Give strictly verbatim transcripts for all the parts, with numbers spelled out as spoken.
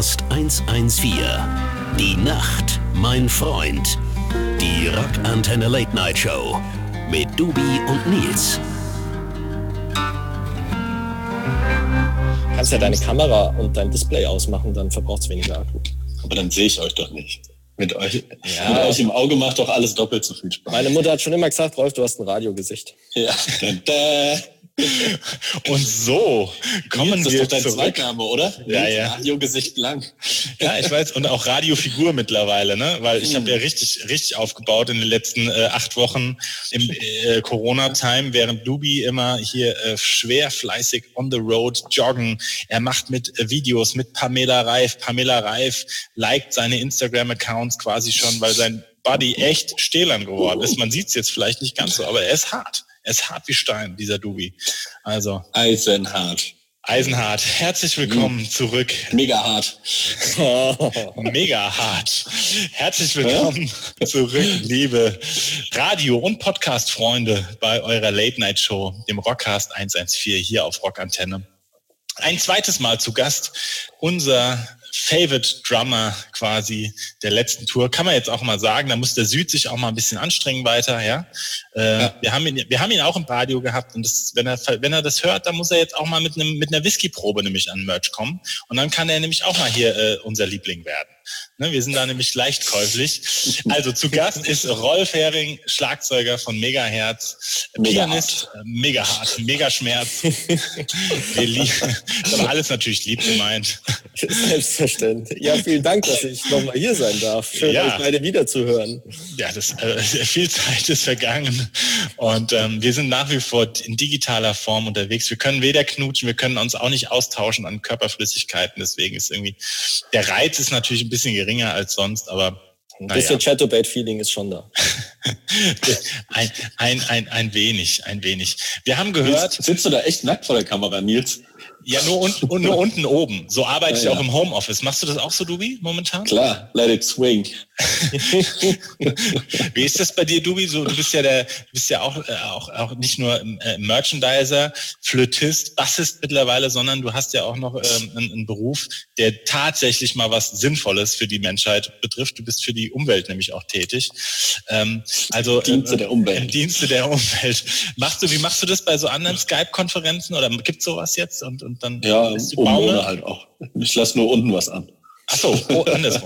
Rockcast hundertvierzehn. Die Nacht, mein Freund. Die Rockantenne Late Night Show mit Dubi und Nils. Kannst ja deine Kamera und dein Display ausmachen, dann verbraucht es weniger Akku. Aber dann sehe ich euch doch nicht. Mit euch, ja. mit euch im Auge macht doch alles doppelt so viel Spaß. Meine Mutter hat schon immer gesagt, Rolf, du hast ein Radiogesicht. Ja. Und so kommen das wir ist doch dein zurück. Zweitname, oder? Ja, ja. Radiogesicht lang. Ja, ich weiß. Und auch Radiofigur mittlerweile, ne? Weil ich habe ja richtig, richtig aufgebaut in den letzten äh, acht Wochen im äh, Corona-Time, während Dubi immer hier äh, schwer fleißig on the road joggen. Er macht mit äh, Videos mit Pamela Reif. Pamela Reif liked seine Instagram-Accounts quasi schon, weil sein Buddy echt stählern geworden ist. Man sieht es jetzt vielleicht nicht ganz so, aber er ist hart. Er ist hart wie Stein, dieser Dubi. Also Eisenhart. Eisenhart. Herzlich willkommen zurück. Mega hart. Mega hart. Herzlich willkommen ja? zurück, liebe Radio- und Podcast-Freunde bei eurer Late-Night-Show, dem Rockcast hundertvierzehn hier auf Rockantenne. Ein zweites Mal zu Gast unser Favorite Drummer quasi der letzten Tour, kann man jetzt auch mal sagen. Da muss der Süd sich auch mal ein bisschen anstrengen weiter, ja. Äh, ja. Wir haben ihn, wir haben ihn auch im Radio gehabt und das, wenn er, wenn er das hört, dann muss er jetzt auch mal mit einem, mit einer Whisky-Probe nämlich an Merch kommen und dann kann er nämlich auch mal hier äh, unser Liebling werden. Ne, wir sind da nämlich leicht käuflich. Also zu Gast ist Rolf Hering, Schlagzeuger von Megaherz, Mega Pianist, hart. mega hart, mega Schmerz. Wir lieben, das ist aber alles natürlich lieb gemeint. Selbstverständlich. Ja, vielen Dank, dass ich nochmal hier sein darf. Schön, ja. euch beide wiederzuhören. Ja, das, äh, viel Zeit ist vergangen und ähm, wir sind nach wie vor in digitaler Form unterwegs. Wir können weder knutschen, wir können uns auch nicht austauschen an Körperflüssigkeiten. Deswegen ist irgendwie, der Reiz ist natürlich ein bisschen geringer als sonst, aber ein bisschen ja. Chatterbait-Feeling ist schon da. ein, ein, ein, ein wenig, ein wenig. Wir haben gehört... Sitzt, sitzt du da echt nackt vor der Kamera, Nils? Ja, nur, un, nur unten oben. So arbeite ja, ich auch ja. im Homeoffice. Machst du das auch so, Dubi, momentan? Klar, let it swing. Wie ist das bei dir, Dubi? So, du bist ja der, du bist ja auch, äh, auch, auch nicht nur äh, Merchandiser, Flötist, Bassist mittlerweile, sondern du hast ja auch noch ähm, einen, einen Beruf, der tatsächlich mal was Sinnvolles für die Menschheit betrifft. Du bist für die Umwelt nämlich auch tätig. Ähm, also Im Dienste äh, der Umwelt. Im Dienste der Umwelt. Machst du, wie machst du das bei so anderen Skype-Konferenzen oder gibt's sowas jetzt? Und, und dann ja, bist du oben Baume? ohne halt auch. Ich lasse nur unten was an. Ach so, oh, andersrum.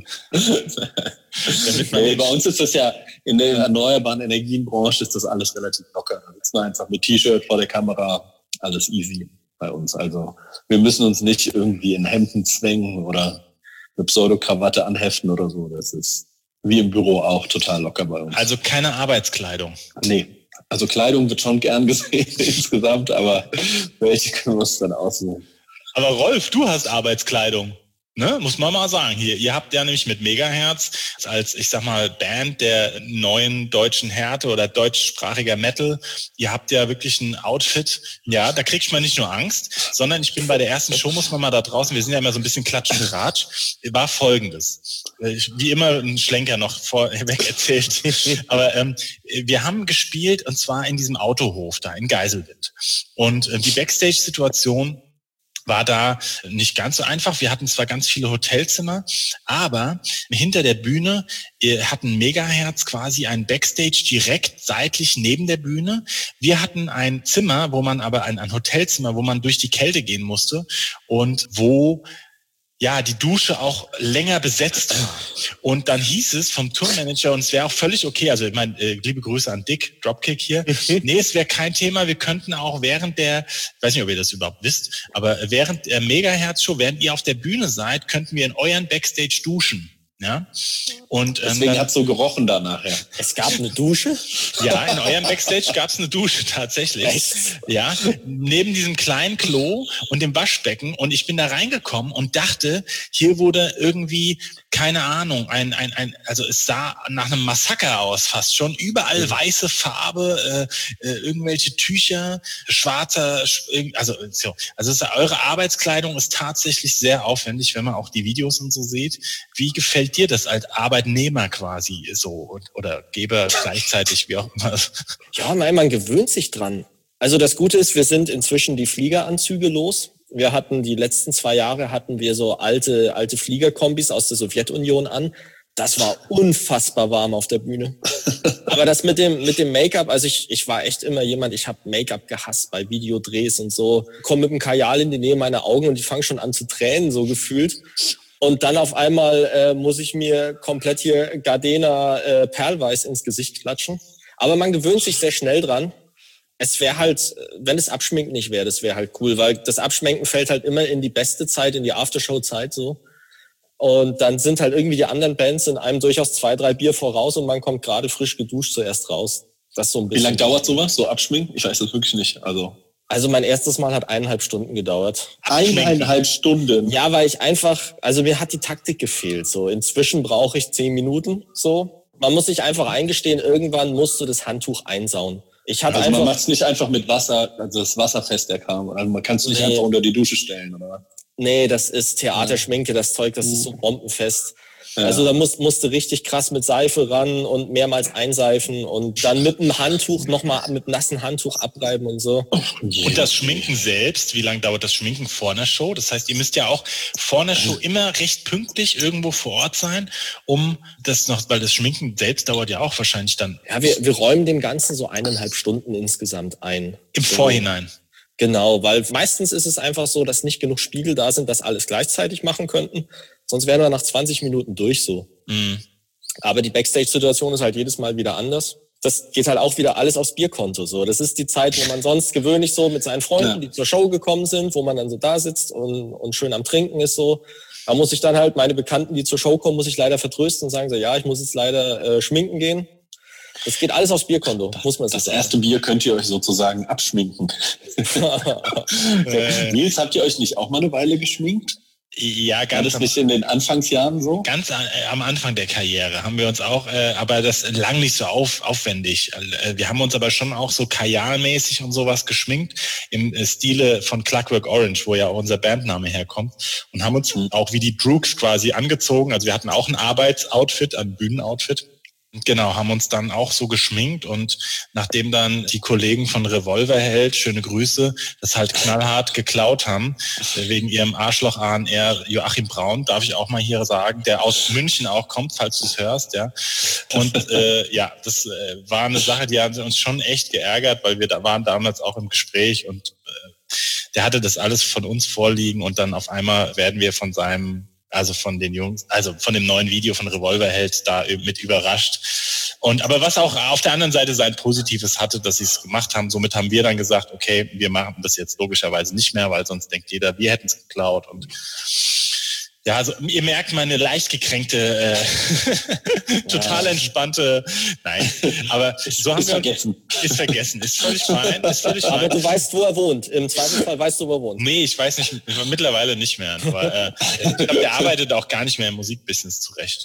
Damit man nee, bei uns ist das ja, in der erneuerbaren Energienbranche ist das alles relativ locker. Da sitzen wir einfach mit T-Shirt vor der Kamera, alles easy bei uns. Also wir müssen uns nicht irgendwie in Hemden zwängen oder eine Pseudokrawatte anheften oder so. Das ist wie im Büro auch total locker bei uns. Also keine Arbeitskleidung? Nee. Also Kleidung wird schon gern gesehen insgesamt, aber welche können wir uns dann aussuchen? Aber Rolf, du hast Arbeitskleidung, ne? Muss man mal sagen. Hier, ihr habt ja nämlich mit Megaherz als, ich sag mal, Band der neuen deutschen Härte oder deutschsprachiger Metal, ihr habt ja wirklich ein Outfit, ja, da kriegt man nicht nur Angst, sondern ich bin bei der ersten Show, muss man mal da draußen, wir sind ja immer so ein bisschen Klatsch und Ratsch, war Folgendes. Wie immer ein Schlenker noch vorweg erzählt. Aber ähm, wir haben gespielt und zwar in diesem Autohof da in Geiselwind. Und äh, die Backstage-Situation war da nicht ganz so einfach. Wir hatten zwar ganz viele Hotelzimmer, aber hinter der Bühne hatten Megaherz quasi ein Backstage direkt seitlich neben der Bühne. Wir hatten ein Zimmer, wo man aber ein, ein Hotelzimmer, wo man durch die Kälte gehen musste und wo ja, die Dusche auch länger besetzt war. Und dann hieß es vom Tourmanager, und es wäre auch völlig okay, also ich meine, äh, liebe Grüße an Dick, Dropkick hier, nee, es wäre kein Thema, wir könnten auch während der, ich weiß nicht, ob ihr das überhaupt wisst, aber während der Megaherz-Show, während ihr auf der Bühne seid, könnten wir in euren Backstage duschen. Ja, und ähm, deswegen hat es so gerochen da nachher. Es gab eine Dusche? Ja, in eurem Backstage gab es eine Dusche tatsächlich. Echt? Ja, neben diesem kleinen Klo und dem Waschbecken. Und ich bin da reingekommen und dachte, hier wurde irgendwie, keine Ahnung, ein, ein, ein, also es sah nach einem Massaker aus fast schon. Überall weiße Farbe, äh, äh, irgendwelche Tücher, schwarzer, also so. Also es, eure Arbeitskleidung ist tatsächlich sehr aufwendig, wenn man auch die Videos und so sieht. Wie gefällt dir das als Arbeitnehmer quasi so oder Geber gleichzeitig, wie auch immer? Ja, nein, man gewöhnt sich dran. Also das Gute ist, wir sind inzwischen die Fliegeranzüge los. Wir hatten die letzten zwei Jahre hatten wir so alte alte Fliegerkombis aus der Sowjetunion an. Das war unfassbar warm auf der Bühne. Aber das mit dem mit dem Make-up, also ich ich war echt immer jemand, ich habe Make-up gehasst bei Videodrehs und so. Komm mit dem Kajal in die Nähe meiner Augen und die fangen schon an zu tränen, so gefühlt. Und dann auf einmal äh, muss ich mir komplett hier Gardena äh, Perlweiß ins Gesicht klatschen. Aber man gewöhnt sich sehr schnell dran. Es wäre halt, wenn das Abschminken nicht wäre, das wäre halt cool, weil das Abschminken fällt halt immer in die beste Zeit, in die Aftershow-Zeit so. Und dann sind halt irgendwie die anderen Bands in einem durchaus zwei, drei Bier voraus und man kommt gerade frisch geduscht zuerst raus. Das ist so ein bisschen. Wie lange dauert sowas, so Abschminken? Ich weiß das wirklich nicht. Also also mein erstes Mal hat eineinhalb Stunden gedauert. Eineinhalb Stunden? Ja, weil ich einfach, also mir hat die Taktik gefehlt. So inzwischen brauche ich zehn Minuten. So, man muss sich einfach eingestehen, irgendwann musst du das Handtuch einsauen. Ich hatte also einfach, man macht es nicht einfach mit Wasser, also das Wasserfest der kam. Also man kann es nicht nee. einfach unter die Dusche stellen, oder? Nee, das ist Theaterschminke, das Zeug, das ist so bombenfest. Ja. Also da musst, musst du richtig krass mit Seife ran und mehrmals einseifen und dann mit einem Handtuch nochmal mit nassen Handtuch abreiben und so. Und das Schminken selbst, wie lange dauert das Schminken vor einer Show? Das heißt, ihr müsst ja auch vor einer Show immer recht pünktlich irgendwo vor Ort sein, um das noch, weil das Schminken selbst dauert ja auch wahrscheinlich dann. Ja, wir, wir räumen dem Ganzen so eineinhalb Stunden insgesamt ein. Im Vorhinein. Genau, weil meistens ist es einfach so, dass nicht genug Spiegel da sind, dass alles gleichzeitig machen könnten. Sonst wären wir nach zwanzig Minuten durch so. Mhm. Aber die Backstage-Situation ist halt jedes Mal wieder anders. Das geht halt auch wieder alles aufs Bierkonto. So, das ist die Zeit, wo man sonst gewöhnlich so mit seinen Freunden, ja. die zur Show gekommen sind, wo man dann so da sitzt und, und schön am Trinken ist so. Da muss ich dann halt meine Bekannten, die zur Show kommen, muss ich leider vertrösten und sagen so, ja, ich muss jetzt leider äh, schminken gehen. Das geht alles aufs Bierkonto, das, muss man Das sagen. erste Bier könnt ihr euch sozusagen abschminken. äh. Nils, habt ihr euch nicht auch mal eine Weile geschminkt? Ja, ganz. War das nicht in den Anfangsjahren so? Ganz an, äh, am Anfang der Karriere haben wir uns auch, äh, aber das lang nicht so auf, aufwendig. Äh, wir haben uns aber schon auch so kajalmäßig und sowas geschminkt im äh, Stile von Clockwork Orange, wo ja auch unser Bandname herkommt, und haben uns mhm. auch wie die Droogs quasi angezogen. Also wir hatten auch ein Arbeitsoutfit, ein Bühnenoutfit. Genau, haben uns dann auch so geschminkt, und nachdem dann die Kollegen von Revolverheld, schöne Grüße, das halt knallhart geklaut haben, wegen ihrem Arschloch A N R Joachim Braun, darf ich auch mal hier sagen, der aus München auch kommt, falls du es hörst, ja. Und äh, ja, das äh, war eine Sache, die hat uns schon echt geärgert, weil wir da waren damals auch im Gespräch, und äh, der hatte das alles von uns vorliegen, und dann auf einmal werden wir von seinem also von den Jungs, also von dem neuen Video von Revolverheld da mit überrascht. Und aber was auch auf der anderen Seite sein Positives hatte, dass sie es gemacht haben. Somit haben wir dann gesagt, okay, wir machen das jetzt logischerweise nicht mehr, weil sonst denkt jeder, wir hätten es geklaut. Und ja, also ihr merkt meine leicht gekränkte, äh, total entspannte, nein, aber so haben ist wir vergessen. Ist vergessen, ist völlig fein, ist völlig fein. Aber du weißt, wo er wohnt. Im Zweifelsfall weißt du, wo er wohnt. Nee, ich weiß nicht, mittlerweile nicht mehr. Aber, äh, ich glaube, der arbeitet auch gar nicht mehr im Musikbusiness zurecht.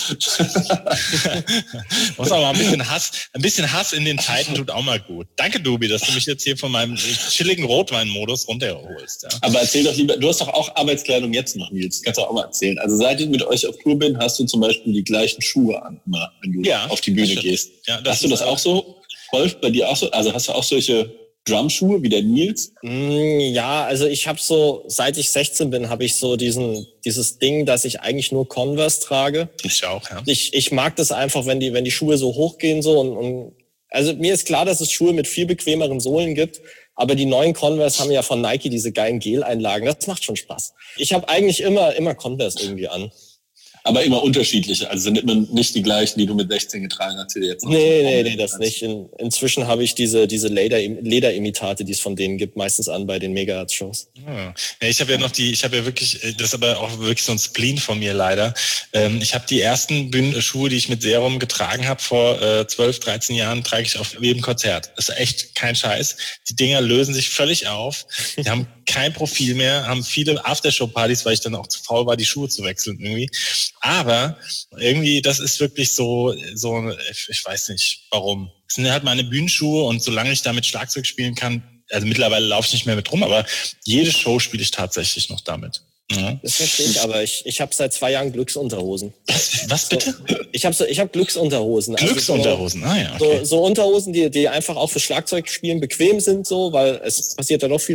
Muss aber ein bisschen Hass, ein bisschen Hass in den Zeiten tut auch mal gut. Danke, Dubi, dass du mich jetzt hier von meinem chilligen Rotwein-Modus runterholst. Ja. Aber erzähl doch lieber, du hast doch auch Arbeitskleidung jetzt noch, Nils. Kannst du auch mal erzählen. Also seit ich mit euch auf Tour bin, hast du zum Beispiel die gleichen Schuhe an, immer, wenn du ja, auf die Bühne gehst. Ja, hast du das auch so? Rolf, bei dir auch so? Also hast du auch solche Drumschuhe wie der Nils? Ja, also ich habe so, seit ich sechzehn bin, habe ich so diesen dieses Ding, dass ich eigentlich nur Converse trage. Ich auch, ja. Ich, ich mag das einfach, wenn die wenn die Schuhe so hochgehen so und, und also mir ist klar, dass es Schuhe mit viel bequemeren Sohlen gibt, aber die neuen Converse haben ja von Nike diese geilen Gel-Einlagen. Das macht schon Spaß. Ich habe eigentlich immer immer Converse irgendwie an. Aber immer unterschiedliche, also sind immer nicht die gleichen, die du mit sechzehn getragen hast, die jetzt noch Nee, nee, nee, das nicht. In, inzwischen habe ich diese diese Leder, Lederimitate, die es von denen gibt, meistens an bei den Megahertz-Shows. Ja, ich habe ja noch die, ich habe ja wirklich, das ist aber auch wirklich so ein Spleen von mir leider. Ich habe die ersten Bühnenschuhe, die ich mit Serum getragen habe vor zwölf, dreizehn Jahren, trage ich auf jedem Konzert. Das ist echt kein Scheiß. Die Dinger lösen sich völlig auf. Die haben kein Profil mehr, haben viele Aftershow-Partys, weil ich dann auch zu faul war, die Schuhe zu wechseln irgendwie. Aber irgendwie, das ist wirklich so, so, ich weiß nicht, warum. Das sind halt meine Bühnenschuhe, und solange ich damit Schlagzeug spielen kann, also mittlerweile laufe ich nicht mehr mit rum, aber jede Show spiele ich tatsächlich noch damit. Ja. Das verstehe ich, aber ich, ich habe seit zwei Jahren Glücksunterhosen. Was bitte? So, ich habe so, ich hab Glücksunterhosen. Glücksunterhosen, also so, ah ja. Okay. So, so Unterhosen, die, die einfach auch für Schlagzeugspielen bequem sind, so, weil es passiert ja doch viel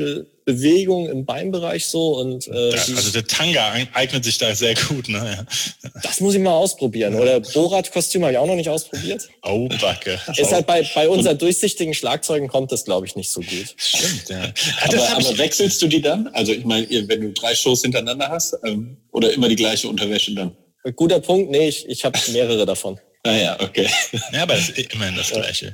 Bewegung im Beinbereich so. Und äh, ja, also der Tanga eignet sich da sehr gut. Ne? Das muss ich mal ausprobieren. Oder Borat-Kostüm habe ich auch noch nicht ausprobiert. Oh, Backe. Ist halt bei, bei unseren durchsichtigen Schlagzeugen kommt das, glaube ich, nicht so gut. Stimmt, ja. Aber, aber wechselst du die dann? Also ich meine, wenn du drei Shows hintereinander hast, ähm, oder immer die gleiche Unterwäsche dann? Guter Punkt, nee, ich, ich habe mehrere davon. Ah ja, okay. Ja, aber es ist immerhin das Gleiche.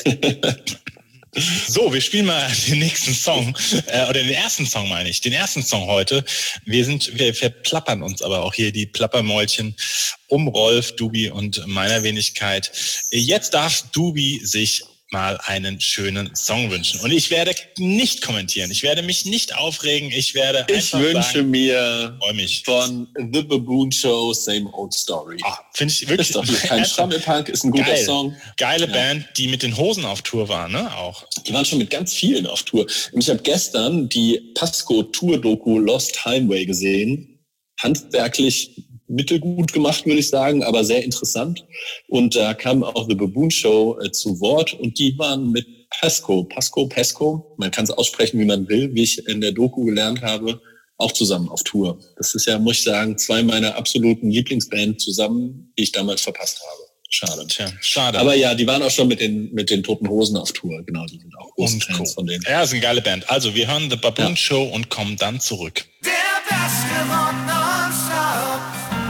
So, wir spielen mal den nächsten Song, äh, oder den ersten Song meine ich, den ersten Song heute. Wir sind, wir verplappern uns aber auch hier die Plappermäulchen um Rolf, Dubi und meiner Wenigkeit. Jetzt darf Dubi sich mal einen schönen Song wünschen. Und ich werde nicht kommentieren, ich werde mich nicht aufregen, ich werde Ich einfach wünsche sagen, mir mich. von The Baboon Show Same Old Story. Oh, finde ich wirklich. Ist doch kein Schrammelpunk, ist ein guter Geil. Song. Geile Ja. Band, die mit den Hosen auf Tour war, ne? Auch. Die waren schon mit ganz vielen auf Tour. Und ich habe gestern die Pasco-Tour-Doku Lost Highway gesehen. Handwerklich mittelgut gemacht, würde ich sagen, aber sehr interessant. Und da kam auch The Baboon Show äh, zu Wort und die waren mit Pasco, Pasco, Pasco, man kann es aussprechen, wie man will, wie ich in der Doku gelernt habe, auch zusammen auf Tour. Das ist ja, muss ich sagen, zwei meiner absoluten Lieblingsbands zusammen, die ich damals verpasst habe. Schade. Tja, schade. Aber ja, die waren auch schon mit den mit den Toten Hosen auf Tour. Genau, die sind auch große Und Fans Co. von denen. Ja, ist eine geile Band. Also, wir hören The Baboon Ja. Show und kommen dann zurück. Der beste Rock nonstop.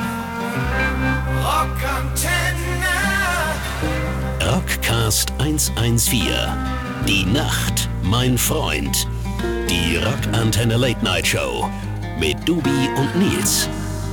Rockantenne. Rockcast hundertvierzehn. Die Nacht, mein Freund. Die Rockantenne Late Night Show mit Dubi und Nils.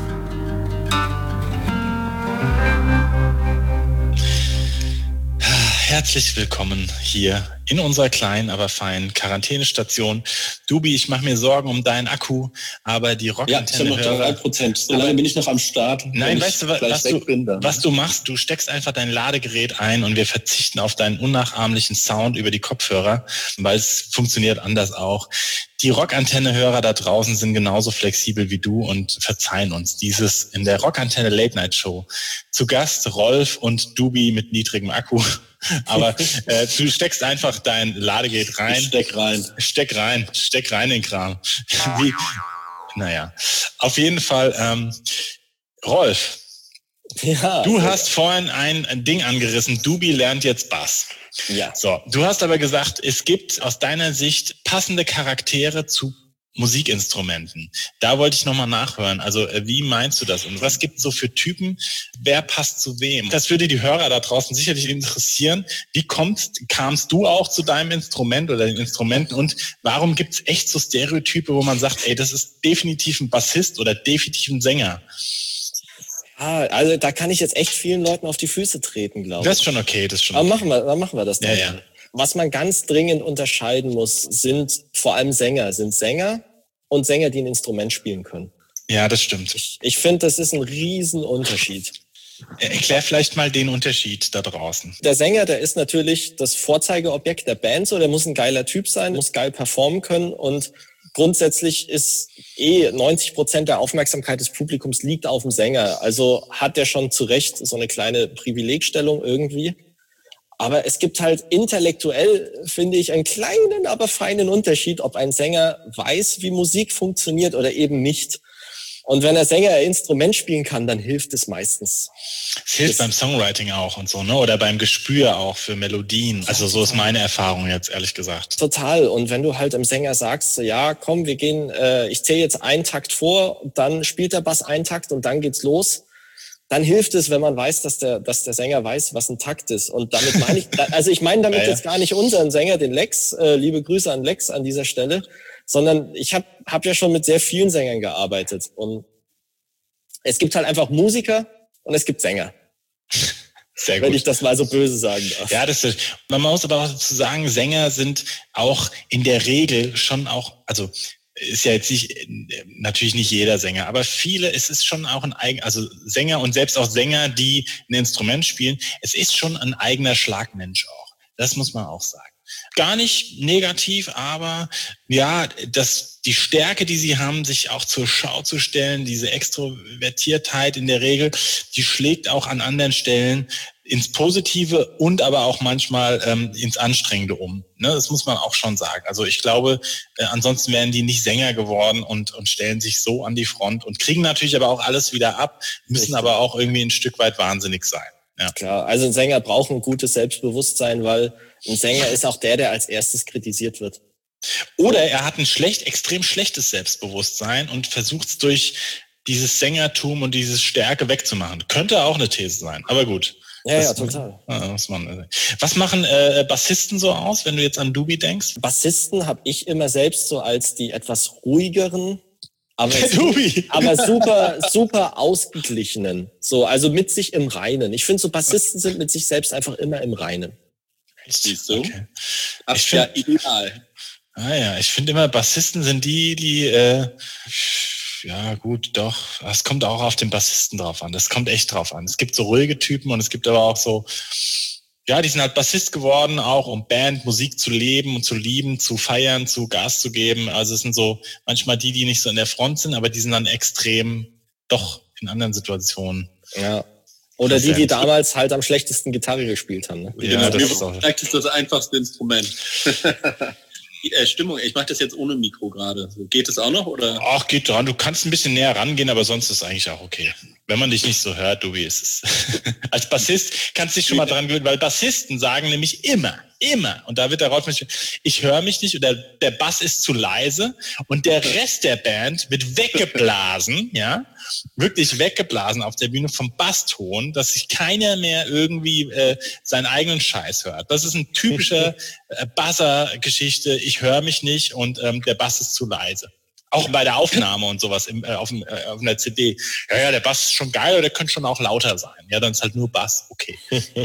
Herzlich willkommen hier in unserer kleinen, aber feinen Quarantänestation. Dubi, ich mache mir Sorgen um deinen Akku, aber die Ja, ich habe Rockantenne noch drei Prozent. So lange bin ich noch am Start. Nein, Wenn weißt du, ich was, gleich was, weg du, bin, dann. was du machst? Du steckst einfach dein Ladegerät ein und wir verzichten auf deinen unnachahmlichen Sound über die Kopfhörer, weil es funktioniert anders auch. Die Rockantenne-Hörer da draußen sind genauso flexibel wie du und verzeihen uns dieses in der Rockantenne Late Night Show. Zu Gast Rolf und Dubi mit niedrigem Akku. Aber äh, du steckst einfach dein Ladegerät rein. Ich steck rein. Steck rein, steck rein in den Kram. Wie, naja, auf jeden Fall, ähm, Rolf, Ja, du also, hast vorhin ein, ein Ding angerissen, Dubi lernt jetzt Bass. Ja. So, du hast aber gesagt, es gibt aus deiner Sicht passende Charaktere zu Musikinstrumenten. Da wollte ich nochmal nachhören. Also äh, wie meinst du das? Und was gibt es so für Typen? Wer passt zu wem? Das würde die Hörer da draußen sicherlich interessieren. Wie kommst, kamst du auch zu deinem Instrument oder den Instrumenten? Und warum gibt es echt so Stereotype, wo man sagt, ey, das ist definitiv ein Bassist oder definitiv ein Sänger? Ah, also da kann ich jetzt echt vielen Leuten auf die Füße treten, glaube ich. Das ist schon okay, das ist schon Aber okay. machen wir, dann machen wir das dann. Ja, ja. Was man ganz dringend unterscheiden muss, sind vor allem Sänger, sind Sänger und Sänger, die ein Instrument spielen können. Ja, das stimmt. Ich, ich finde, das ist ein Riesenunterschied. Erklär vielleicht mal den Unterschied da draußen. Der Sänger, der ist natürlich das Vorzeigeobjekt der Band, so der muss ein geiler Typ sein, muss geil performen können und grundsätzlich ist eh neunzig Prozent der Aufmerksamkeit des Publikums liegt auf dem Sänger. Also hat der schon zu Recht so eine kleine Privilegstellung irgendwie. Aber es gibt halt intellektuell, finde ich, einen kleinen, aber feinen Unterschied, ob ein Sänger weiß, wie Musik funktioniert oder eben nicht. Und wenn der Sänger ein Instrument spielen kann, dann hilft es meistens. Es hilft beim Songwriting auch und so, ne? Oder beim Gespür auch für Melodien. Also so ist meine Erfahrung jetzt, ehrlich gesagt. Total. Und wenn du halt dem Sänger sagst, so, ja, komm, wir gehen, äh, ich zähle jetzt einen Takt vor, dann spielt der Bass einen Takt und dann geht's los. Dann hilft es, wenn man weiß, dass der, dass der Sänger weiß, was ein Takt ist. Und damit meine ich, also ich meine damit ja, ja. jetzt gar nicht unseren Sänger, den Lex, äh, liebe Grüße an Lex an dieser Stelle, sondern ich habe hab ja schon mit sehr vielen Sängern gearbeitet. Und es gibt halt einfach Musiker und es gibt Sänger. Sehr gut. Wenn ich das mal so böse sagen darf. Ja, das ist, man muss aber auch dazu sagen, Sänger sind auch in der Regel schon auch, also ist ja jetzt nicht, natürlich nicht jeder Sänger, aber viele, es ist schon auch ein eigen, also Sänger und selbst auch Sänger, die ein Instrument spielen, es ist schon ein eigener Schlagmensch auch. Das muss man auch sagen. Gar nicht negativ, aber ja, das, die Stärke, die sie haben, sich auch zur Schau zu stellen, diese Extrovertiertheit in der Regel, die schlägt auch an anderen Stellen ins Positive und aber auch manchmal ähm, ins Anstrengende um. Ne, das muss man auch schon sagen. Also ich glaube, äh, ansonsten wären die nicht Sänger geworden und, und stellen sich so an die Front und kriegen natürlich aber auch alles wieder ab, müssen Richtig. aber auch irgendwie ein Stück weit wahnsinnig sein. Ja. Klar, also ein Sänger braucht ein gutes Selbstbewusstsein, weil ein Sänger ist auch der, der als erstes kritisiert wird. Oder er hat ein schlecht, extrem schlechtes Selbstbewusstsein und versucht es durch dieses Sängertum und diese Stärke wegzumachen. Könnte auch eine These sein, aber gut. Ja, das, ja, total. Was, man, was machen äh, Bassisten so aus, wenn du jetzt an Dubi denkst? Bassisten habe ich immer selbst so als die etwas ruhigeren, aber, Dubi. aber super, super ausgeglichenen. So, also mit sich im Reinen. Ich finde, so Bassisten sind mit sich selbst einfach immer im Reinen. Siehst du? Okay. Ich finde ja ideal. Ah ja, ich finde immer, Bassisten sind die, die äh, ja gut, doch. Es kommt auch auf den Bassisten drauf an. Das kommt echt drauf an. Es gibt so ruhige Typen und es gibt aber auch so, ja, die sind halt Bassist geworden, auch um Band, Musik zu leben und zu lieben, zu feiern, zu Gas zu geben. Also es sind so manchmal die, die nicht so in der Front sind, aber die sind dann extrem doch in anderen Situationen. Ja. Oder die, die damals halt am schlechtesten Gitarre gespielt haben. Ne? Ja, das ist auch. Vielleicht ist das einfachste Instrument. Äh, Stimmung, ich mache das jetzt ohne Mikro gerade. Geht es auch noch, oder? Ach, geht dran. Du kannst ein bisschen näher rangehen, aber sonst ist es eigentlich auch okay. Wenn man dich nicht so hört, du wie ist es. Als Bassist kannst du dich schon mal dran gewöhnen, weil Bassisten sagen nämlich immer, immer, und da wird der Rolf mich, ich höre mich nicht, oder der Bass ist zu leise und der Rest der Band wird weggeblasen, ja, wirklich weggeblasen auf der Bühne vom Basston, dass sich keiner mehr irgendwie äh, seinen eigenen Scheiß hört. Das ist ein typischer äh, Buzzer-Geschichte. Ich höre mich nicht und ähm, der Bass ist zu leise. Auch bei der Aufnahme und sowas im, äh, auf, dem, äh, auf einer C D. Ja, ja, der Bass ist schon geil, oder der könnte schon auch lauter sein. Ja, dann ist halt nur Bass. Okay.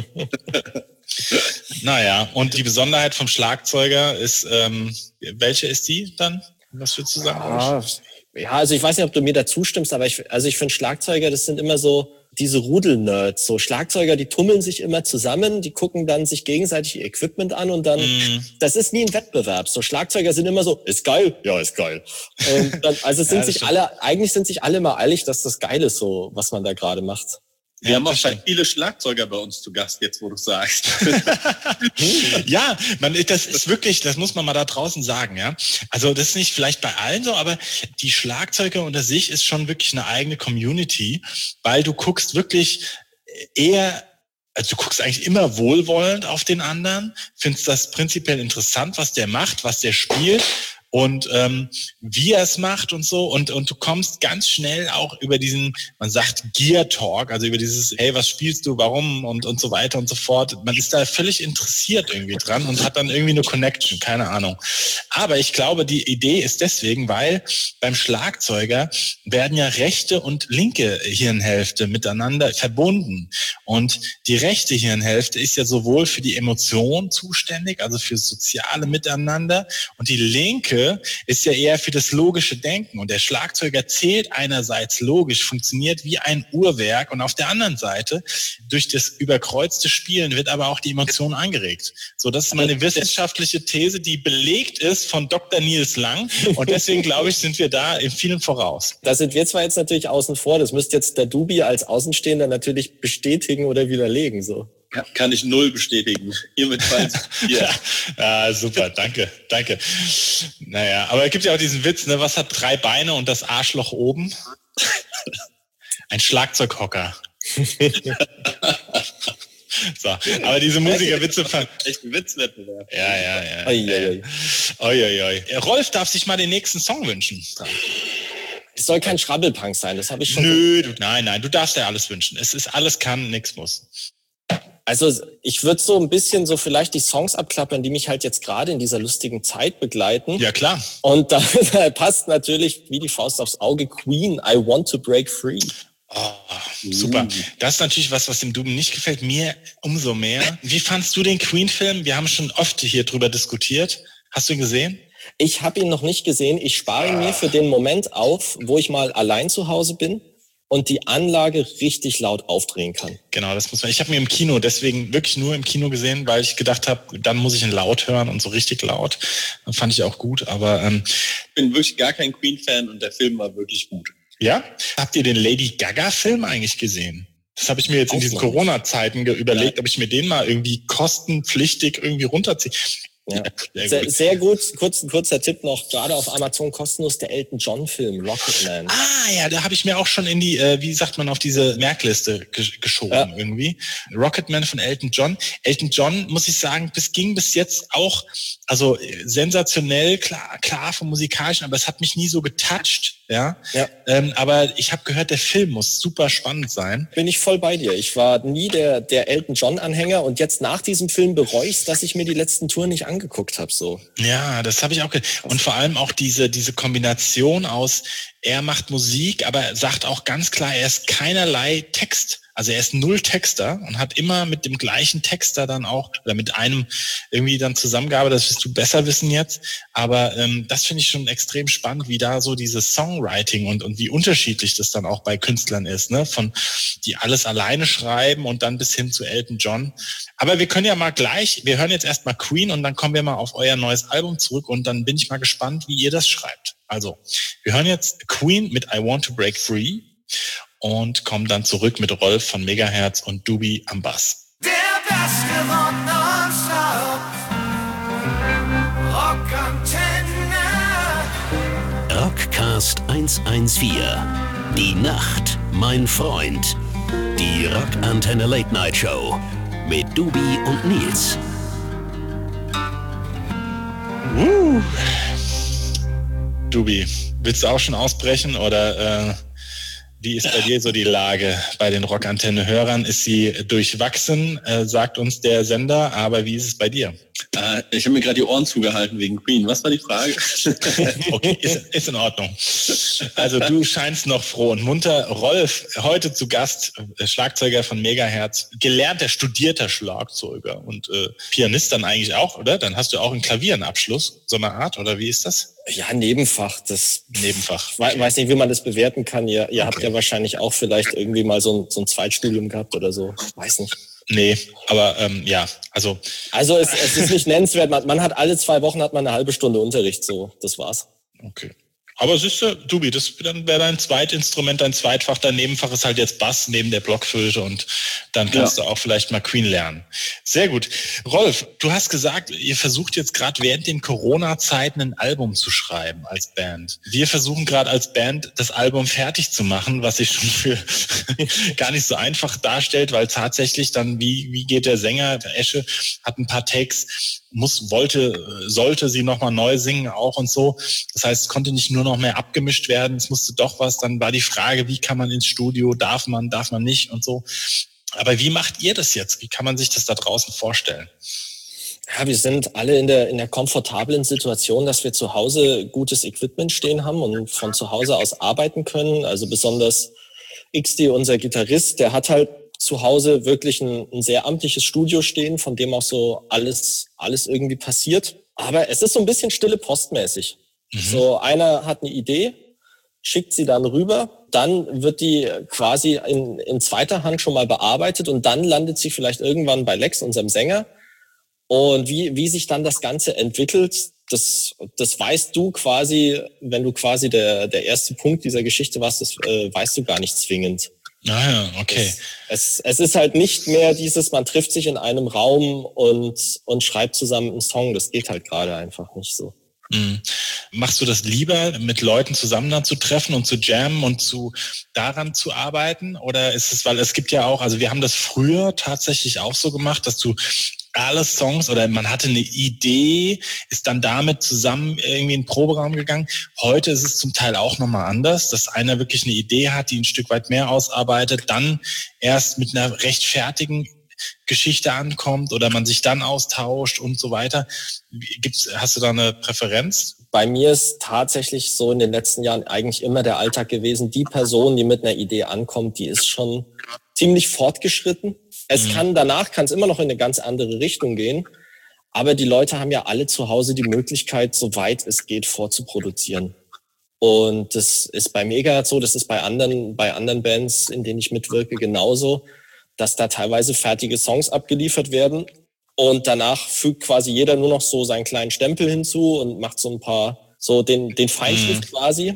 Naja, und die Besonderheit vom Schlagzeuger ist, ähm, welche ist die dann? Was würdest du sagen? Ah, ja, also ich weiß nicht, ob du mir da zustimmst, aber ich, also ich finde Schlagzeuger, das sind immer so diese Rudelnerds. So Schlagzeuger, die tummeln sich immer zusammen, die gucken dann sich gegenseitig ihr Equipment an und dann, mm. das ist nie ein Wettbewerb. So Schlagzeuger sind immer so, ist geil? Ja, ist geil. Und dann, also sind ja, sich stimmt. alle, eigentlich sind sich alle mal eilig, dass das geil ist, so, was man da gerade macht. Wir ja, haben auch viele Schlagzeuger bei uns zu Gast, jetzt wo du sagst. Ja, man, das ist wirklich, das muss man mal da draußen sagen, ja. Also das ist nicht vielleicht bei allen so, aber die Schlagzeuger unter sich ist schon wirklich eine eigene Community, weil du guckst wirklich eher, also du guckst eigentlich immer wohlwollend auf den anderen, findest das prinzipiell interessant, was der macht, was der spielt. Und ähm, wie er es macht und so. Und und du kommst ganz schnell auch über diesen, man sagt Gear Talk, also über dieses, hey, was spielst du, warum und und so weiter und so fort. Man ist da völlig interessiert irgendwie dran und hat dann irgendwie eine Connection, keine Ahnung. Aber ich glaube, die Idee ist deswegen, weil beim Schlagzeuger werden ja rechte und linke Hirnhälfte miteinander verbunden. Und die rechte Hirnhälfte ist ja sowohl für die Emotion zuständig, also für das soziale Miteinander, und die linke ist ja eher für das logische Denken. Und der Schlagzeuger zählt einerseits logisch, funktioniert wie ein Uhrwerk, und auf der anderen Seite, durch das überkreuzte Spielen wird aber auch die Emotion angeregt. So, das ist meine wissenschaftliche These, die belegt ist von Doktor Nils Lang. Und deswegen, glaube ich, sind wir da in vielen voraus. Da sind wir zwar jetzt natürlich außen vor, das müsste jetzt der Dubi als Außenstehender natürlich bestätigen oder widerlegen, so. Ja, kann ich null bestätigen. Hiermit falls ja, ja, super, danke, danke. Naja, aber es gibt ja auch diesen Witz, ne? Was hat drei Beine und das Arschloch oben? Ein Schlagzeughocker. So, aber diese Musikerwitze fand echt ein Witzwettbewerb. Ja, ja, ja. Oi, oi, oi. Oi, oi. Rolf darf sich mal den nächsten Song wünschen. Es soll kein Schrabbelpunk sein, das habe ich schon. Nö, du, nein, nein, du darfst ja alles wünschen. Es ist alles kann, nichts muss. Also ich würde so ein bisschen so vielleicht die Songs abklappern, die mich halt jetzt gerade in dieser lustigen Zeit begleiten. Ja, klar. Und da, da passt natürlich wie die Faust aufs Auge Queen, I Want to Break Free. Oh, super. Das ist natürlich was, was dem Duben nicht gefällt. Mir umso mehr. Wie fandst du den Queen-Film? Wir haben schon oft hier drüber diskutiert. Hast du ihn gesehen? Ich habe ihn noch nicht gesehen. Ich spare ihn mir für den Moment auf, wo ich mal allein zu Hause bin und die Anlage richtig laut aufdrehen kann. Genau, das muss man. Ich habe mir im Kino deswegen wirklich nur im Kino gesehen, weil ich gedacht habe, dann muss ich ihn laut hören und so richtig laut. Das fand ich auch gut, aber ähm, ich bin wirklich gar kein Queen-Fan und der Film war wirklich gut. Ja? Habt ihr den Lady Gaga-Film eigentlich gesehen? Das habe ich mir jetzt in diesen Corona-Zeiten ge- überlegt, ja. ob ich mir den mal irgendwie kostenpflichtig irgendwie runterziehe. Ja. Sehr, sehr, sehr gut. Kurz, kurzer Tipp noch, gerade auf Amazon kostenlos der Elton John Film, Rocketman. Ah ja, da habe ich mir auch schon in die, äh, wie sagt man, auf diese Merkliste ge- geschoben ja. irgendwie. Rocketman von Elton John. Elton John, muss ich sagen, das ging bis jetzt auch, also sensationell, klar, klar vom Musikalischen, aber es hat mich nie so getoucht. Ja, ja. Ähm, aber ich habe gehört, der Film muss super spannend sein. Bin ich voll bei dir. Ich war nie der der Elton John-Anhänger und jetzt nach diesem Film bereue ich, dass ich mir die letzten Touren nicht angeguckt habe. So. Ja, das habe ich auch. Ge- und vor allem auch diese diese Kombination aus, er macht Musik, aber sagt auch ganz klar, er ist keinerlei Text. Also er ist null Texter und hat immer mit dem gleichen Texter dann auch, oder mit einem irgendwie dann zusammengearbeitet, das wirst du besser wissen jetzt. Aber ähm, das finde ich schon extrem spannend, wie da so dieses Songwriting und und wie unterschiedlich das dann auch bei Künstlern ist, ne? Von die alles alleine schreiben und dann bis hin zu Elton John. Aber wir können ja mal gleich, wir hören jetzt erstmal Queen und dann kommen wir mal auf euer neues Album zurück und dann bin ich mal gespannt, wie ihr das schreibt. Also, wir hören jetzt Queen mit I Want to Break Free und kommen dann zurück mit Rolf von Megahertz und Dubi am Bass. Der beste Rock nonstop. Rockantenne. Rockcast hundertvierzehn. Die Nacht, mein Freund. Die Rockantenne Late Night Show mit Dubi und Nils. Uh. Dubi, willst du auch schon ausbrechen oder äh, wie ist bei dir so die Lage bei den Rockantenne-Hörern? Ist sie durchwachsen, äh, sagt uns der Sender, aber wie ist es bei dir? Äh, ich habe mir gerade die Ohren zugehalten wegen Queen. Was war die Frage? Okay, ist, ist in Ordnung. Also du scheinst noch froh und munter. Rolf, heute zu Gast, äh, Schlagzeuger von Megahertz, gelernter, studierter Schlagzeuger und äh, Pianist dann eigentlich auch, oder? Dann hast du auch einen Klavierenabschluss, so eine Art, oder wie ist das? Ja, Nebenfach. Das Nebenfach. Ich weiß nicht, wie man das bewerten kann. Ihr, ihr okay. habt ja wahrscheinlich auch vielleicht irgendwie mal so ein, so ein Zweitstudium gehabt oder so. Weiß nicht. Nee, aber ähm, ja, also... Also es, es ist nicht nennenswert. Man, man hat alle zwei Wochen hat man eine halbe Stunde Unterricht, so. Das war's. Okay. Aber siehst du, Dubi, das dann wäre dein Zweitinstrument, dein Zweitfach, dein Nebenfach ist halt jetzt Bass neben der Blockflöte und dann kannst ja. du auch vielleicht mal Queen lernen. Sehr gut. Rolf, du hast gesagt, ihr versucht jetzt gerade während den Corona-Zeiten ein Album zu schreiben als Band. Wir versuchen gerade als Band das Album fertig zu machen, was sich schon für gar nicht so einfach darstellt, weil tatsächlich dann, wie wie geht der Sänger, der Esche, hat ein paar Takes, muss, wollte, sollte sie nochmal neu singen auch und so. Das heißt, es konnte nicht nur noch mehr abgemischt werden, es musste doch was. Dann war die Frage, wie kann man ins Studio, darf man, darf man nicht und so. Aber wie macht ihr das jetzt? Wie kann man sich das da draußen vorstellen? Ja, wir sind alle in der in der komfortablen Situation, dass wir zu Hause gutes Equipment stehen haben und von zu Hause aus arbeiten können. Also besonders X D, unser Gitarrist, der hat halt zu Hause wirklich ein, ein sehr amtliches Studio stehen, von dem auch so alles alles irgendwie passiert. Aber es ist so ein bisschen stille postmäßig. Mhm. So einer hat eine Idee, schickt sie dann rüber, dann wird die quasi in, in zweiter Hand schon mal bearbeitet und dann landet sie vielleicht irgendwann bei Lex, unserem Sänger. Und wie, wie sich dann das Ganze entwickelt, das, das weißt du quasi, wenn du quasi der, der erste Punkt dieser Geschichte warst, das äh, weißt du gar nicht zwingend. Ah ja, okay. Es, es, es ist halt nicht mehr dieses, man trifft sich in einem Raum und, und schreibt zusammen einen Song. Das geht halt gerade einfach nicht so. Mhm. Machst du das lieber, mit Leuten zusammen dann zu treffen und zu jammen und zu daran zu arbeiten? Oder ist es, weil es gibt ja auch, also wir haben das früher tatsächlich auch so gemacht, dass du alle Songs oder man hatte eine Idee, ist dann damit zusammen irgendwie in den Proberaum gegangen. Heute ist es zum Teil auch nochmal anders, dass einer wirklich eine Idee hat, die ein Stück weit mehr ausarbeitet, dann erst mit einer recht fertigen Geschichte ankommt oder man sich dann austauscht und so weiter. Gibt's, hast du da eine Präferenz? Bei mir ist tatsächlich so in den letzten Jahren eigentlich immer der Alltag gewesen. Die Person, die mit einer Idee ankommt, die ist schon ziemlich fortgeschritten. Es mhm. kann, danach kann es immer noch in eine ganz andere Richtung gehen. Aber die Leute haben ja alle zu Hause die Möglichkeit, soweit es geht, vorzuproduzieren. Und das ist bei Megahertz so, das ist bei anderen, bei anderen Bands, in denen ich mitwirke, genauso, dass da teilweise fertige Songs abgeliefert werden. Und danach fügt quasi jeder nur noch so seinen kleinen Stempel hinzu und macht so ein paar, so den, den Feinschliff mhm. quasi.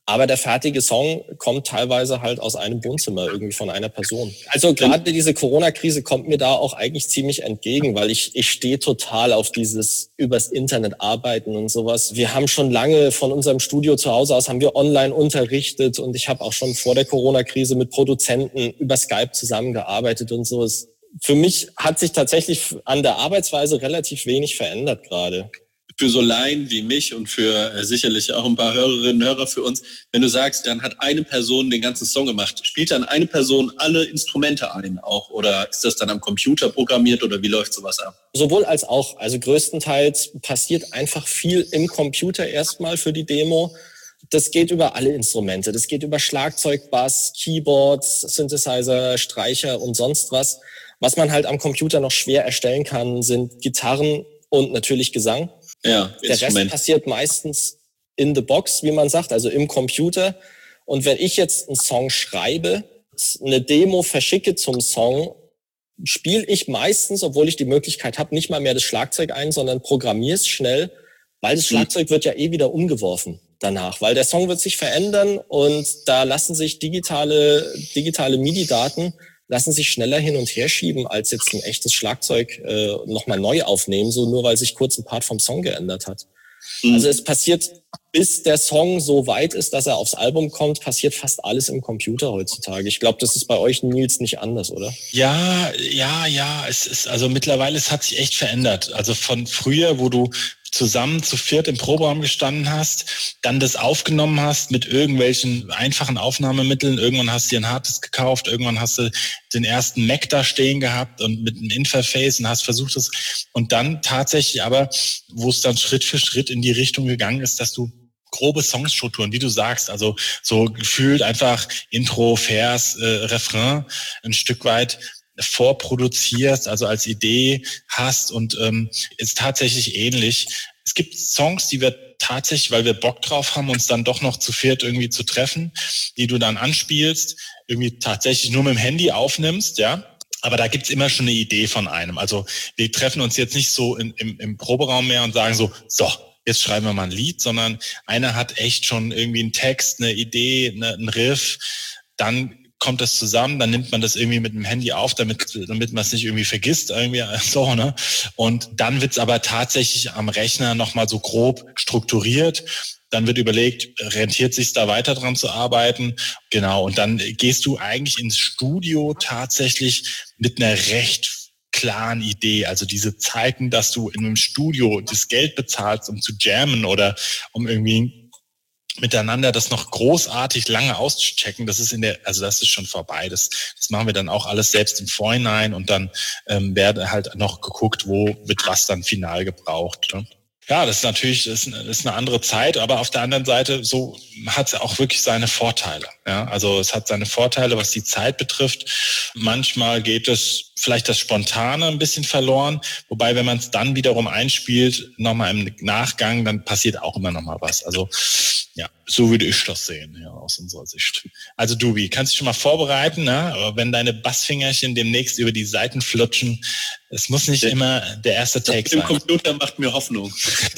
Aber der fertige Song kommt teilweise halt aus einem Wohnzimmer irgendwie von einer Person. Also gerade diese Corona-Krise kommt mir da auch eigentlich ziemlich entgegen, weil ich ich stehe total auf dieses übers Internet arbeiten und sowas. Wir haben schon lange von unserem Studio zu Hause aus, haben wir online unterrichtet und ich habe auch schon vor der Corona-Krise mit Produzenten über Skype zusammengearbeitet und so. Es, für mich hat sich tatsächlich an der Arbeitsweise relativ wenig verändert gerade. Für so Laien wie mich und für äh, sicherlich auch ein paar Hörerinnen und Hörer für uns, wenn du sagst, dann hat eine Person den ganzen Song gemacht, spielt dann eine Person alle Instrumente ein auch oder ist das dann am Computer programmiert oder wie läuft sowas ab? Sowohl als auch. Also größtenteils passiert einfach viel im Computer erstmal für die Demo. Das geht über alle Instrumente. Das geht über Schlagzeug, Bass, Keyboards, Synthesizer, Streicher und sonst was. Was man halt am Computer noch schwer erstellen kann, sind Gitarren und natürlich Gesang. Ja, der Rest passiert meistens in the box, wie man sagt, also im Computer. Und wenn ich jetzt einen Song schreibe, eine Demo verschicke zum Song, spiele ich meistens, obwohl ich die Möglichkeit habe, nicht mal mehr das Schlagzeug ein, sondern programmiere es schnell, weil das Schlagzeug wird ja eh wieder umgeworfen danach, weil der Song wird sich verändern und da lassen sich digitale digitale MIDI-Daten lassen sich schneller hin und her schieben, als jetzt ein echtes Schlagzeug äh, nochmal neu aufnehmen, so nur weil sich kurz ein Part vom Song geändert hat. Mhm. Also es passiert, bis der Song so weit ist, dass er aufs Album kommt, passiert fast alles im Computer heutzutage. Ich glaube, das ist bei euch, Nils, nicht anders, oder? Ja, ja, ja. Es ist also mittlerweile, es hat sich echt verändert. Also von früher, wo du zusammen zu viert im Proberaum gestanden hast, dann das aufgenommen hast mit irgendwelchen einfachen Aufnahmemitteln. Irgendwann hast du dir ein Harddisk gekauft, irgendwann hast du den ersten Mac da stehen gehabt und mit einem Interface und hast versucht es. Und dann tatsächlich aber, wo es dann Schritt für Schritt in die Richtung gegangen ist, dass du grobe Songstrukturen, wie du sagst, also so gefühlt einfach Intro, Vers, äh, Refrain ein Stück weit vorproduzierst, also als Idee hast und ähm, ist tatsächlich ähnlich. Es gibt Songs, die wir tatsächlich, weil wir Bock drauf haben, uns dann doch noch zu viert irgendwie zu treffen, die du dann anspielst, irgendwie tatsächlich nur mit dem Handy aufnimmst, ja. Aber da gibt's immer schon eine Idee von einem. Also wir treffen uns jetzt nicht so in, im, im Proberaum mehr und sagen so, so, jetzt schreiben wir mal ein Lied, sondern einer hat echt schon irgendwie einen Text, eine Idee, eine, einen Riff, dann kommt das zusammen, dann nimmt man das irgendwie mit dem Handy auf, damit damit man es nicht irgendwie vergisst, irgendwie so, ne? Und dann wird's aber tatsächlich am Rechner nochmal so grob strukturiert. Dann wird überlegt, rentiert sich da weiter dran zu arbeiten? Genau, und dann gehst du eigentlich ins Studio tatsächlich mit einer recht klaren Idee. Also diese Zeiten, dass du in einem Studio das Geld bezahlst, um zu jammen oder um irgendwie miteinander das noch großartig lange auszuchecken, das ist in der, also das ist schon vorbei. Das, das machen wir dann auch alles selbst im Vorhinein und dann ähm, werde halt noch geguckt, wo wird was dann final gebraucht. Ne? Ja, das ist natürlich, das ist, das ist eine andere Zeit, aber auf der anderen Seite so hat es auch wirklich seine Vorteile. Ja, also es hat seine Vorteile, was die Zeit betrifft. Manchmal geht es vielleicht das Spontane ein bisschen verloren, wobei wenn man es dann wiederum einspielt, nochmal im Nachgang, dann passiert auch immer nochmal was. Also ja, so würde ich das sehen, ja, aus unserer Sicht. Also Dubi, kannst dich schon mal vorbereiten, ne? Aber wenn deine Bassfingerchen demnächst über die Seiten flutschen, es muss nicht immer der erste Take sein. Der Computer macht mir Hoffnung.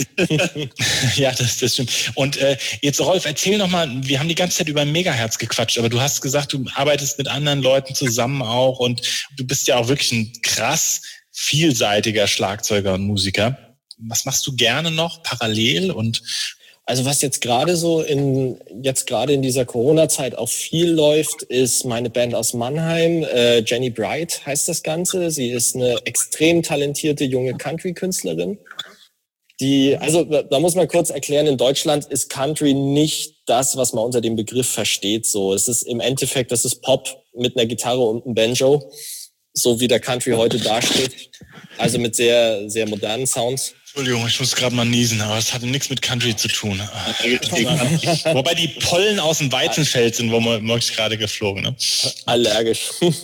Ja, das, das stimmt. Und äh, jetzt Rolf, erzähl noch mal, wir haben die ganze Zeit über Megahertz gequatscht, aber du hast gesagt, du arbeitest mit anderen Leuten zusammen auch und du bist ja auch wirklich ein krass vielseitiger Schlagzeuger und Musiker. Was machst du gerne noch parallel und Also was jetzt gerade so in jetzt gerade in dieser Corona-Zeit auch viel läuft, ist meine Band aus Mannheim. Äh, Jenny Bright heißt das Ganze. Sie ist eine extrem talentierte junge Country-Künstlerin. Die, also da muss man kurz erklären, in Deutschland ist Country nicht das, was man unter dem Begriff versteht. So, es ist im Endeffekt, das ist Pop mit einer Gitarre und einem Banjo, so wie der Country heute dasteht. Also mit sehr sehr modernen Sounds. Entschuldigung, ich muss gerade mal niesen, aber das hatte nichts mit Country zu tun. Wobei die Pollen aus dem Weizenfeld sind, wo man morgens gerade geflogen, ne? Allergisch.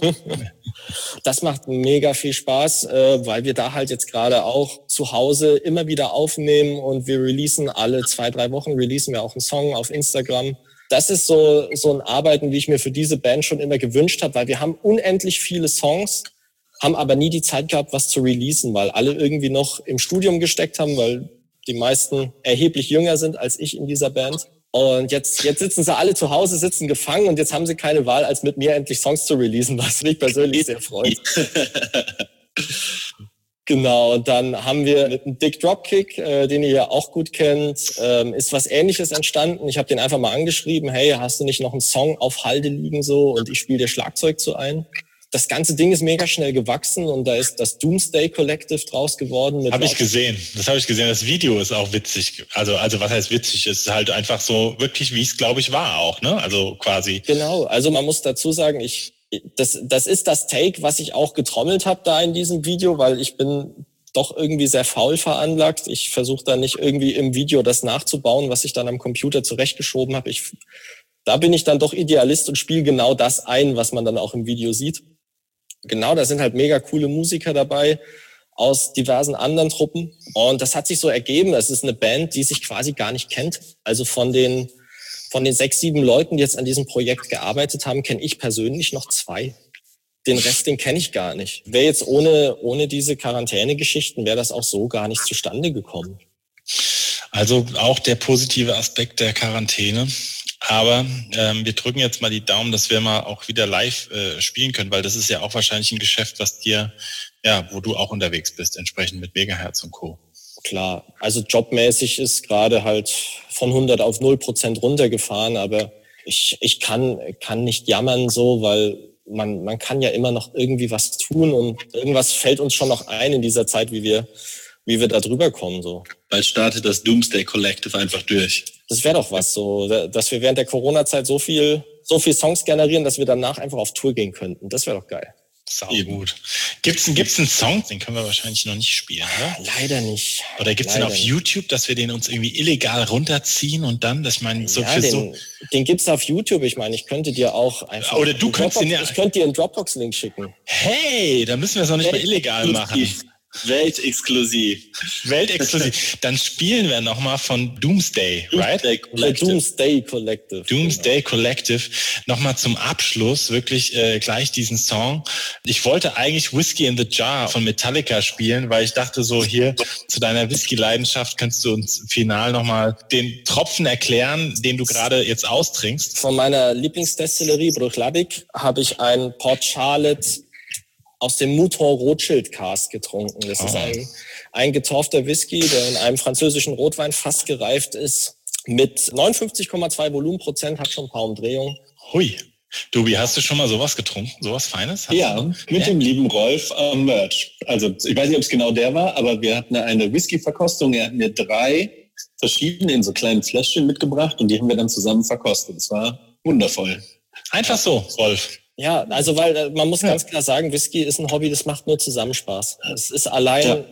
Das macht mega viel Spaß, weil wir da halt jetzt gerade auch zu Hause immer wieder aufnehmen und wir releasen alle zwei, drei Wochen, releasen wir auch einen Song auf Instagram. Das ist so, so ein Arbeiten, wie ich mir für diese Band schon immer gewünscht habe, weil wir haben unendlich viele Songs, haben aber nie die Zeit gehabt, was zu releasen, weil alle irgendwie noch im Studium gesteckt haben, weil die meisten erheblich jünger sind als ich in dieser Band. Und jetzt, jetzt sitzen sie alle zu Hause, sitzen gefangen und jetzt haben sie keine Wahl, als mit mir endlich Songs zu releasen, was mich persönlich sehr freut. Genau, und dann haben wir mit einem Dick Dropkick, äh, den ihr ja auch gut kennt, ähm, ist was Ähnliches entstanden. Ich habe den einfach mal angeschrieben, hey, hast du nicht noch einen Song auf Halde liegen so und ich spiele dir Schlagzeug zu ein. Das ganze Ding ist mega schnell gewachsen und da ist das Doomsday Collective draus geworden. Habe ich gesehen, das habe ich gesehen. Das Video ist auch witzig. Also, also was heißt witzig? Es ist halt einfach so wirklich, wie es glaube ich war auch, ne? Also quasi. Genau, also man muss dazu sagen, ich Das, das ist das Take, was ich auch getrommelt habe da in diesem Video, weil ich bin doch irgendwie sehr faul veranlagt. Ich versuche da nicht irgendwie im Video das nachzubauen, was ich dann am Computer zurechtgeschoben habe. Ich, da bin ich dann doch Idealist und spiele genau das ein, was man dann auch im Video sieht. Genau, da sind halt mega coole Musiker dabei aus diversen anderen Truppen. Und das hat sich so ergeben, das ist eine Band, die sich quasi gar nicht kennt. Also von den Von den sechs, sieben Leuten, die jetzt an diesem Projekt gearbeitet haben, kenne ich persönlich noch zwei. Den Rest, den kenne ich gar nicht. Wäre jetzt ohne, ohne diese Quarantäne-Geschichten, wäre das auch so gar nicht zustande gekommen. Also auch der positive Aspekt der Quarantäne. Aber ähm, wir drücken jetzt mal die Daumen, dass wir mal auch wieder live äh, spielen können, weil das ist ja auch wahrscheinlich ein Geschäft, was dir, ja, wo du auch unterwegs bist, entsprechend mit Megahertz und Co. Klar, also jobmäßig ist gerade halt von hundert auf null Prozent runtergefahren, aber ich, ich kann, kann nicht jammern so, weil man, man kann ja immer noch irgendwie was tun und irgendwas fällt uns schon noch ein in dieser Zeit, wie wir, wie wir da drüber kommen, so. Bald startet das Doomsday Collective einfach durch. Das wäre doch was so, dass wir während der Corona-Zeit so viel, so viel Songs generieren, dass wir danach einfach auf Tour gehen könnten. Das wäre doch geil. Sau gut. Gibt's, gibt's einen Song, den können wir wahrscheinlich noch nicht spielen, oder? Leider nicht. Oder gibt's Leider den auf nicht. YouTube, dass wir den uns irgendwie illegal runterziehen und dann, dass ich meine, so Ja, für den, so. den gibt's auf YouTube. Ich meine, ich könnte dir auch einfach. Oder du einen könntest den Dropbox- ja- Ich könnte dir einen Dropbox-Link schicken. Hey, da müssen wir es noch nicht mal illegal machen. Weltexklusiv. Weltexklusiv. Dann spielen wir nochmal von Doomsday, right? Doomsday Der Collective. Doomsday Collective. Doomsday Collective. Nochmal zum Abschluss wirklich äh, gleich diesen Song. Ich wollte eigentlich Whiskey in the Jar von Metallica spielen, weil ich dachte so, hier zu deiner Whisky-Leidenschaft kannst du uns final nochmal den Tropfen erklären, den du gerade jetzt austrinkst. Von meiner Lieblingsdestillerie Bruichladdich habe ich ein Port Charlotte aus dem Mouton Rothschild Cask getrunken. Das ist Oh. ein, ein getorfter Whisky, der in einem französischen Rotwein fast gereift ist. Mit neunundfünfzig Komma zwei Volumenprozent, hat schon ein paar Umdrehungen. Hui. Dubi, hast du schon mal sowas getrunken? Sowas Feines? Hast Ja, du? mit Ja? dem lieben Rolf am Merch. Also ich weiß nicht, ob es genau der war, aber wir hatten eine Whisky-Verkostung. Er hat mir drei verschiedene in so kleinen Fläschchen mitgebracht und die haben wir dann zusammen verkostet. Das war wundervoll. Einfach so, Rolf. Ja, also weil äh, man muss Ja. ganz klar sagen, Whisky ist ein Hobby, das macht nur zusammen Spaß. Es ist allein, Ja.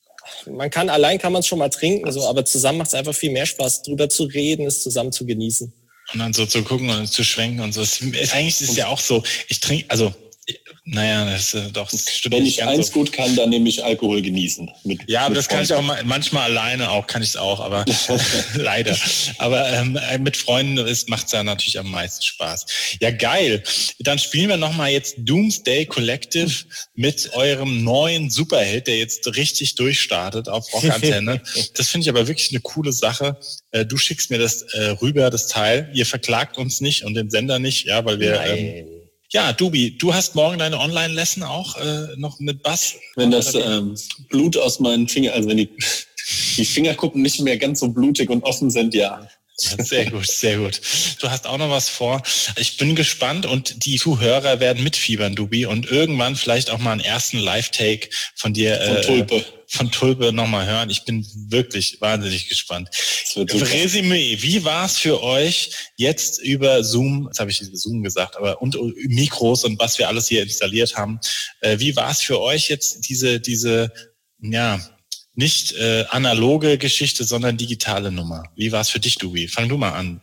man kann allein kann man es schon mal trinken, so, aber zusammen macht es einfach viel mehr Spaß, drüber zu reden, es zusammen zu genießen. Und dann so zu gucken und zu schwenken und so. Es ist, eigentlich ist es ja auch so, ich trinke, also, naja, das ist doch, das stimmt Wenn nicht ich ganz eins so. gut kann, dann nämlich Alkohol genießen. Mit, Ja, aber mit das kann ich Freunden. auch ma- manchmal alleine auch, kann ich es auch, aber leider. Aber ähm, mit Freunden macht es ja natürlich am meisten Spaß. Ja, geil. Dann spielen wir nochmal jetzt Doomsday Collective mit eurem neuen Superhit, der jetzt richtig durchstartet auf Rockantenne. Das finde ich aber wirklich eine coole Sache. Äh, Du schickst mir das äh, rüber, das Teil. Ihr verklagt uns nicht und den Sender nicht, ja, weil wir... Ähm, Nein. ja, Dubi, du hast morgen deine Online-Lesson auch äh, noch mit Bass. Wenn das ähm, Blut aus meinen Fingern, also wenn die, die Fingerkuppen nicht mehr ganz so blutig und offen sind, ja. Ja, sehr gut, sehr gut. Du hast auch noch was vor. Ich bin gespannt und die Zuhörer werden mitfiebern, Dubi, und irgendwann vielleicht auch mal einen ersten Live-Take von dir Von äh, Tulpe. von Tulpe nochmal hören. Ich bin wirklich wahnsinnig gespannt. Das wird super. Resümee, wie war es für euch jetzt über Zoom, jetzt habe ich Zoom gesagt, aber und Mikros und was wir alles hier installiert haben, äh, wie war es für euch jetzt diese, diese, ja, nicht äh, analoge Geschichte, sondern digitale Nummer? Wie war es für dich, Dubi? Fang du mal an.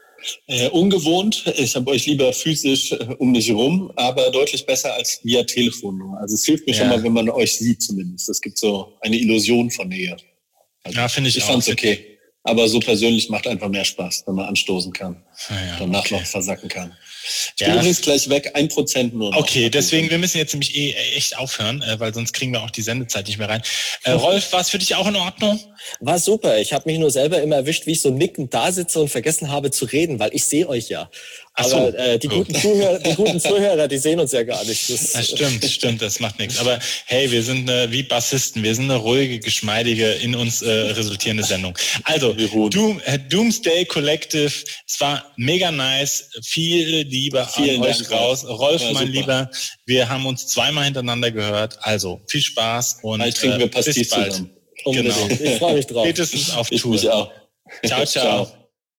Äh, ungewohnt. Ich habe euch lieber physisch äh, um mich rum, aber deutlich besser als via Telefonnummer. Also es hilft mir Ja. schon mal, wenn man euch sieht zumindest. Es gibt so eine Illusion von Nähe. Also Ja, finde ich, ich auch. fand's okay. Aber so persönlich macht einfach mehr Spaß, wenn man anstoßen kann. Ah ja, danach okay. noch versacken kann. Ich Ja. bin übrigens gleich weg, ein Prozent nur noch. Okay, deswegen, wir müssen jetzt nämlich eh echt aufhören, äh, weil sonst kriegen wir auch die Sendezeit nicht mehr rein. Äh, Rolf, war es für dich auch in Ordnung? War super. Ich habe mich nur selber immer erwischt, wie ich so nickend da sitze und vergessen habe zu reden, weil ich sehe euch ja. Ach so. Aber äh, die, guten Zuhörer, die guten Zuhörer, die sehen uns ja gar nicht. Das, Das stimmt, stimmt, das macht nichts. Aber hey, wir sind äh, wie Bassisten, wir sind eine ruhige, geschmeidige, in uns äh, resultierende Sendung. Also, Doom, äh, Doomsday Collective, es war mega nice, viel Liebe Vielen an euch Dank, raus. Rolf, Ja, mein super. Lieber, wir haben uns zweimal hintereinander gehört, also viel Spaß und Bald trinken wir bis Pastis bald. zusammen. unbedingt. Genau. Ich freue mich drauf. Spätestens auf Ich Tour. mich auch. Ciao, ciao. Ciao.